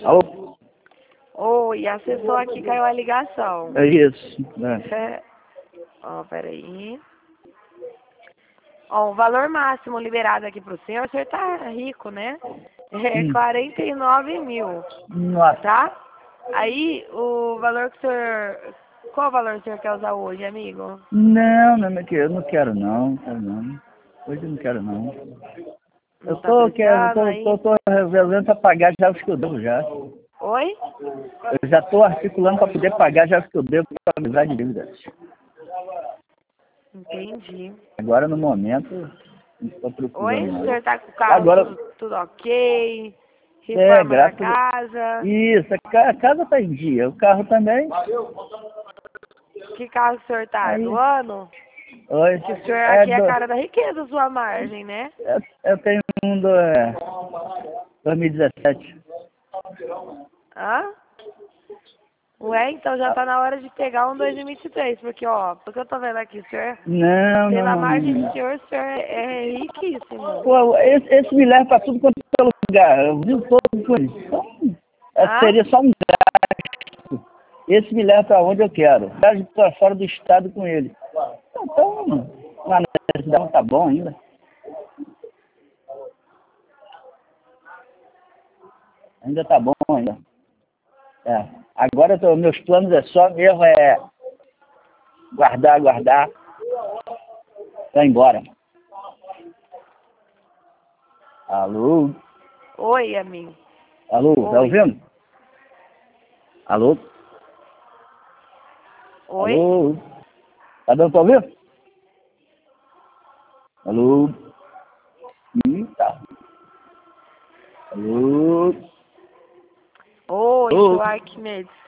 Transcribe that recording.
Alô? Oi, acessou aqui, caiu a ligação. É isso. É. Ó, peraí. Ó, o valor máximo liberado aqui pro senhor, o senhor tá rico, né? É 49 mil, Nossa. tá? Aí, o valor que o senhor... Qual valor o senhor quer usar hoje, amigo? Não, eu não quero não. Quero não. Hoje eu não quero não. Não tá precisando aí? Tô revelando para pagar já os que eu devo já. Oi? Eu já estou articulando para poder pagar já os que eu devo para avisar de dívidas. Entendi. Agora no momento, não estou precisando Oi? O não. senhor tá com o carro Agora, tudo ok? Reforma da graças casa? Isso, a casa está em dia, o carro também. Que carro o senhor tá? Aí, Do ano? oi, Que o senhor aqui é a cara da riqueza, sua margem, né? eu tenho um 2017. Hã? Ué, então já tá na hora de pegar um 2023, porque, ó, porque eu tô vendo aqui, o senhor, Não, não, pela não, não, margem do não. senhor, o senhor é riquíssimo. Pô, esse me leva para tudo quanto é lugar. Eu vivo todo com isso. Então, Hã? seria só um gasto. Esse me leva para onde eu quero. Viajo para fora do estado com ele. Então, na universidade tá bom ainda. Ainda tá bom ainda. É. Agora meus planos é só mesmo guardar pra ir embora. Alô? Oi, amigo. Alô, tá Oi. ouvindo? Alô? Oi? Alô? Tá dando pra ouvir? Alô? Tá. Alô? Oi, Alô? seu Arquimedes.